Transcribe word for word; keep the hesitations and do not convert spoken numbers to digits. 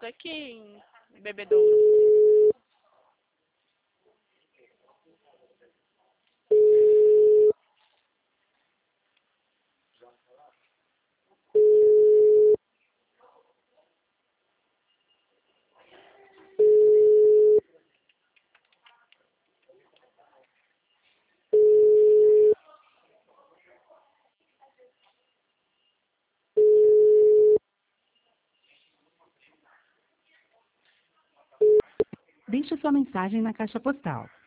Tô aqui em Bebedouro. Deixe sua mensagem na caixa postal.